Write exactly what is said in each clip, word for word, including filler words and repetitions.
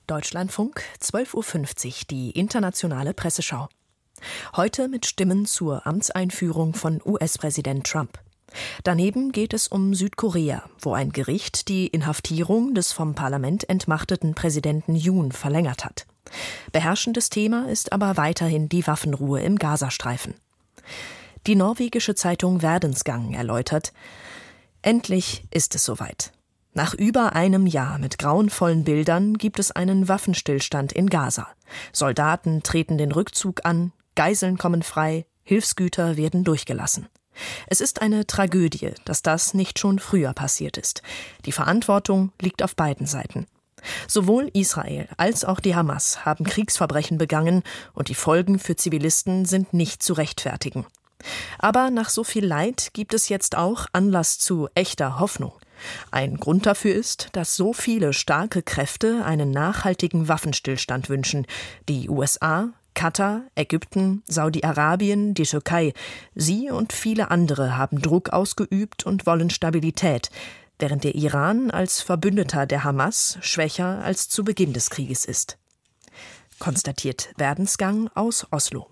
Deutschlandfunk, zwölf Uhr fünfzig, die internationale Presseschau. Heute mit Stimmen zur Amtseinführung von U S-Präsident Trump. Daneben geht es um Südkorea, wo ein Gericht die Inhaftierung des vom Parlament entmachteten Präsidenten Yoon verlängert hat. Beherrschendes Thema ist aber weiterhin die Waffenruhe im Gazastreifen. Die norwegische Zeitung Verdensgang erläutert: Endlich ist es soweit. Nach über einem Jahr mit grauenvollen Bildern gibt es einen Waffenstillstand in Gaza. Soldaten treten den Rückzug an, Geiseln kommen frei, Hilfsgüter werden durchgelassen. Es ist eine Tragödie, dass das nicht schon früher passiert ist. Die Verantwortung liegt auf beiden Seiten. Sowohl Israel als auch die Hamas haben Kriegsverbrechen begangen und die Folgen für Zivilisten sind nicht zu rechtfertigen. Aber nach so viel Leid gibt es jetzt auch Anlass zu echter Hoffnung. Ein Grund dafür ist, dass so viele starke Kräfte einen nachhaltigen Waffenstillstand wünschen. Die U S A, Katar, Ägypten, Saudi-Arabien, die Türkei. Sie und viele andere haben Druck ausgeübt und wollen Stabilität, während der Iran als Verbündeter der Hamas schwächer als zu Beginn des Krieges ist. Konstatiert Verdensgang aus Oslo.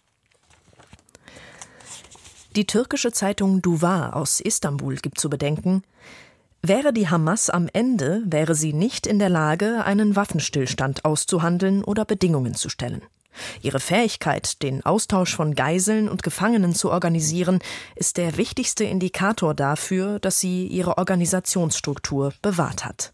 Die türkische Zeitung Duvar aus Istanbul gibt zu bedenken: Wäre die Hamas am Ende, wäre sie nicht in der Lage, einen Waffenstillstand auszuhandeln oder Bedingungen zu stellen. Ihre Fähigkeit, den Austausch von Geiseln und Gefangenen zu organisieren, ist der wichtigste Indikator dafür, dass sie ihre Organisationsstruktur bewahrt hat.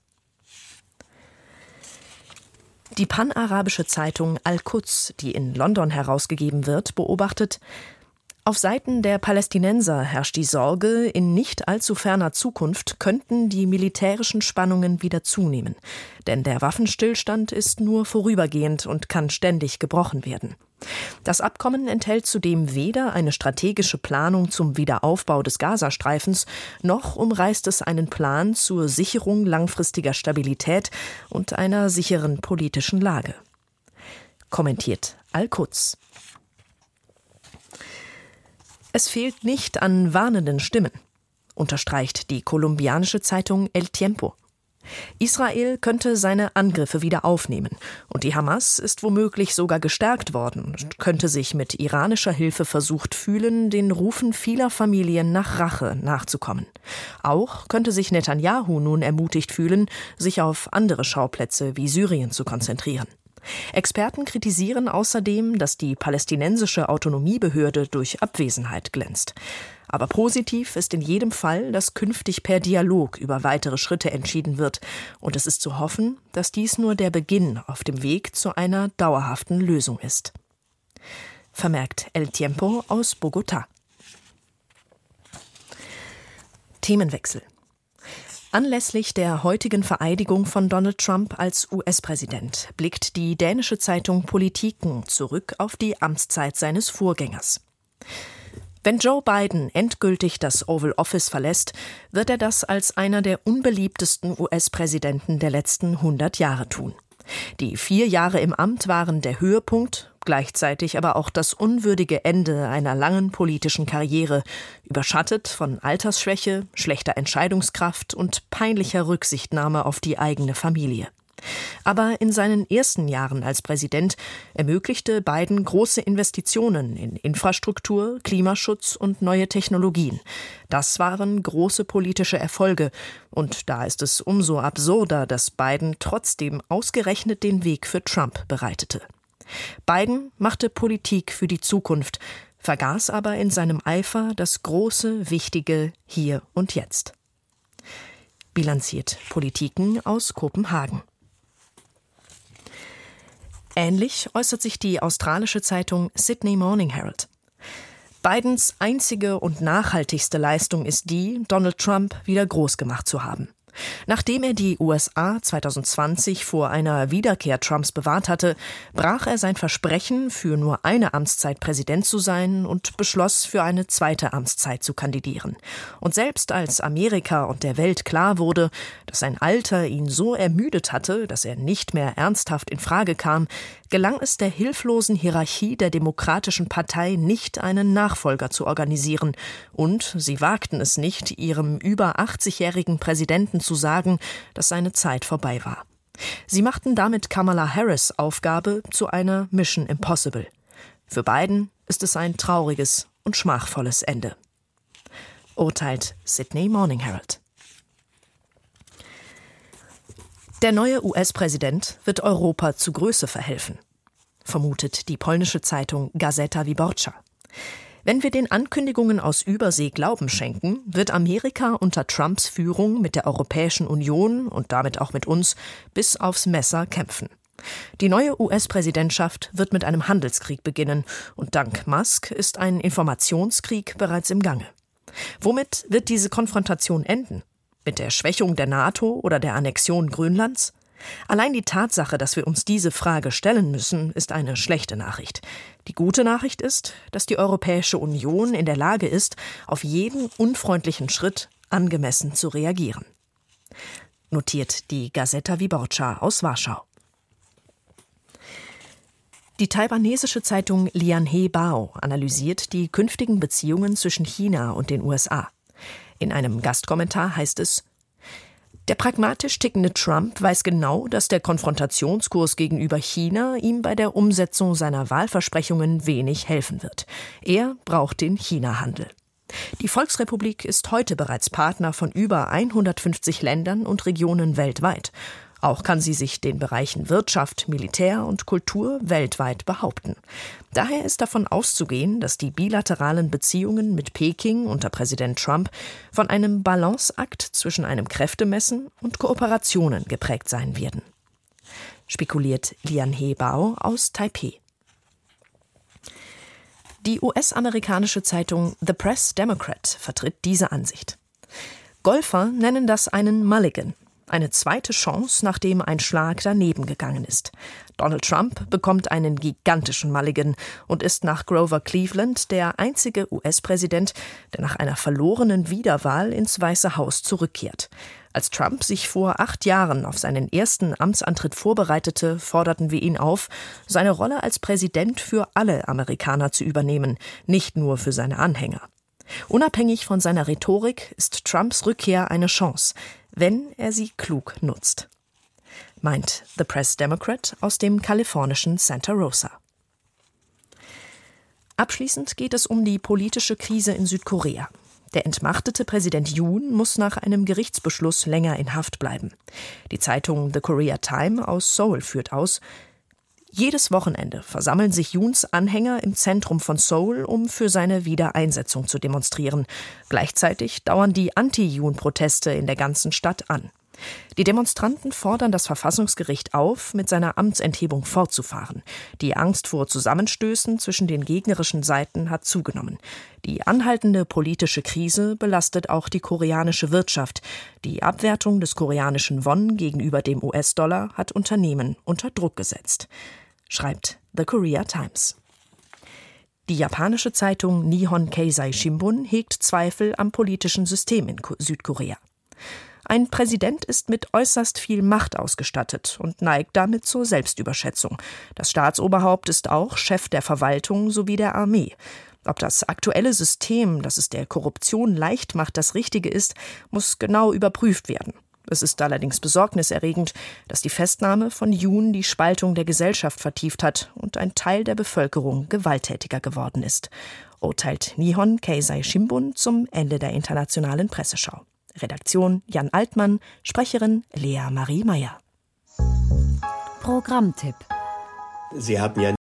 Die panarabische Zeitung Al-Quds, die in London herausgegeben wird, beobachtet: Auf Seiten der Palästinenser herrscht die Sorge, in nicht allzu ferner Zukunft könnten die militärischen Spannungen wieder zunehmen. Denn der Waffenstillstand ist nur vorübergehend und kann ständig gebrochen werden. Das Abkommen enthält zudem weder eine strategische Planung zum Wiederaufbau des Gazastreifens, noch umreißt es einen Plan zur Sicherung langfristiger Stabilität und einer sicheren politischen Lage. Kommentiert Al-Quds. Es fehlt nicht an warnenden Stimmen, unterstreicht die kolumbianische Zeitung El Tiempo. Israel könnte seine Angriffe wieder aufnehmen und die Hamas ist womöglich sogar gestärkt worden und könnte sich mit iranischer Hilfe versucht fühlen, den Rufen vieler Familien nach Rache nachzukommen. Auch könnte sich Netanyahu nun ermutigt fühlen, sich auf andere Schauplätze wie Syrien zu konzentrieren. Experten kritisieren außerdem, dass die palästinensische Autonomiebehörde durch Abwesenheit glänzt. Aber positiv ist in jedem Fall, dass künftig per Dialog über weitere Schritte entschieden wird. Und es ist zu hoffen, dass dies nur der Beginn auf dem Weg zu einer dauerhaften Lösung ist. Vermerkt El Tiempo aus Bogotá. Themenwechsel. Anlässlich der heutigen Vereidigung von Donald Trump als U S-Präsident blickt die dänische Zeitung Politiken zurück auf die Amtszeit seines Vorgängers. Wenn Joe Biden endgültig das Oval Office verlässt, wird er das als einer der unbeliebtesten U S-Präsidenten der letzten hundert Jahre tun. Die vier Jahre im Amt waren der Höhepunkt, gleichzeitig aber auch das unwürdige Ende einer langen politischen Karriere, überschattet von Altersschwäche, schlechter Entscheidungskraft und peinlicher Rücksichtnahme auf die eigene Familie. Aber in seinen ersten Jahren als Präsident ermöglichte Biden große Investitionen in Infrastruktur, Klimaschutz und neue Technologien. Das waren große politische Erfolge. Und da ist es umso absurder, dass Biden trotzdem ausgerechnet den Weg für Trump bereitete. Biden machte Politik für die Zukunft, vergaß aber in seinem Eifer das große, wichtige Hier und Jetzt. Bilanziert Politiken aus Kopenhagen. Ähnlich äußert sich die australische Zeitung Sydney Morning Herald. Bidens einzige und nachhaltigste Leistung ist die, Donald Trump wieder groß gemacht zu haben. Nachdem er die U S A zwanzig zwanzig vor einer Wiederkehr Trumps bewahrt hatte, brach er sein Versprechen, für nur eine Amtszeit Präsident zu sein und beschloss, für eine zweite Amtszeit zu kandidieren. Und selbst als Amerika und der Welt klar wurde, dass sein Alter ihn so ermüdet hatte, dass er nicht mehr ernsthaft in Frage kam, gelang es der hilflosen Hierarchie der Demokratischen Partei nicht, einen Nachfolger zu organisieren. Und sie wagten es nicht, ihrem über achtzigjährigen Präsidenten zu sagen, dass seine Zeit vorbei war. Sie machten damit Kamala Harris' Aufgabe zu einer Mission Impossible. Für Biden ist es ein trauriges und schmachvolles Ende. Urteilt Sydney Morning Herald. Der neue U S-Präsident wird Europa zu Größe verhelfen, vermutet die polnische Zeitung Gazeta Wyborcza. Wenn wir den Ankündigungen aus Übersee Glauben schenken, wird Amerika unter Trumps Führung mit der Europäischen Union und damit auch mit uns bis aufs Messer kämpfen. Die neue U S-Präsidentschaft wird mit einem Handelskrieg beginnen und dank Musk ist ein Informationskrieg bereits im Gange. Womit wird diese Konfrontation enden? Mit der Schwächung der NATO oder der Annexion Grönlands? Allein die Tatsache, dass wir uns diese Frage stellen müssen, ist eine schlechte Nachricht. Die gute Nachricht ist, dass die Europäische Union in der Lage ist, auf jeden unfreundlichen Schritt angemessen zu reagieren. Notiert die Gazeta Wyborcza aus Warschau. Die taiwanesische Zeitung Lianhe Bao analysiert die künftigen Beziehungen zwischen China und den U S A. In einem Gastkommentar heißt es: Der pragmatisch tickende Trump weiß genau, dass der Konfrontationskurs gegenüber China ihm bei der Umsetzung seiner Wahlversprechungen wenig helfen wird. Er braucht den China-Handel. Die Volksrepublik ist heute bereits Partner von über hundertfünfzig Ländern und Regionen weltweit. Auch kann sie sich den Bereichen Wirtschaft, Militär und Kultur weltweit behaupten. Daher ist davon auszugehen, dass die bilateralen Beziehungen mit Peking unter Präsident Trump von einem Balanceakt zwischen einem Kräftemessen und Kooperationen geprägt sein werden. Spekuliert Lianhe Bao aus Taipeh. Die U S-amerikanische Zeitung The Press Democrat vertritt diese Ansicht. Golfer nennen das einen Mulligan. Eine zweite Chance, nachdem ein Schlag daneben gegangen ist. Donald Trump bekommt einen gigantischen Mulligan und ist nach Grover Cleveland der einzige U S-Präsident, der nach einer verlorenen Wiederwahl ins Weiße Haus zurückkehrt. Als Trump sich vor acht Jahren auf seinen ersten Amtsantritt vorbereitete, forderten wir ihn auf, seine Rolle als Präsident für alle Amerikaner zu übernehmen, nicht nur für seine Anhänger. Unabhängig von seiner Rhetorik ist Trumps Rückkehr eine Chance, wenn er sie klug nutzt, meint The Press Democrat aus dem kalifornischen Santa Rosa. Abschließend geht es um die politische Krise in Südkorea. Der entmachtete Präsident Yoon muss nach einem Gerichtsbeschluss länger in Haft bleiben. Die Zeitung The Korea Times aus Seoul führt aus: Jedes Wochenende versammeln sich Yoons Anhänger im Zentrum von Seoul, um für seine Wiedereinsetzung zu demonstrieren. Gleichzeitig dauern die Anti-Yoon-Proteste in der ganzen Stadt an. Die Demonstranten fordern das Verfassungsgericht auf, mit seiner Amtsenthebung fortzufahren. Die Angst vor Zusammenstößen zwischen den gegnerischen Seiten hat zugenommen. Die anhaltende politische Krise belastet auch die koreanische Wirtschaft. Die Abwertung des koreanischen Won gegenüber dem U S-Dollar hat Unternehmen unter Druck gesetzt, schreibt The Korea Times. Die japanische Zeitung Nihon Keizai Shimbun hegt Zweifel am politischen System in Südkorea. Ein Präsident ist mit äußerst viel Macht ausgestattet und neigt damit zur Selbstüberschätzung. Das Staatsoberhaupt ist auch Chef der Verwaltung sowie der Armee. Ob das aktuelle System, das es der Korruption leicht macht, das Richtige ist, muss genau überprüft werden. Es ist allerdings besorgniserregend, dass die Festnahme von Yoon die Spaltung der Gesellschaft vertieft hat und ein Teil der Bevölkerung gewalttätiger geworden ist, urteilt Nihon Keizai Shimbun zum Ende der internationalen Presseschau. Redaktion Jan Altmann, Sprecherin Lea Marie Meyer. Programmtipp: Sie haben ja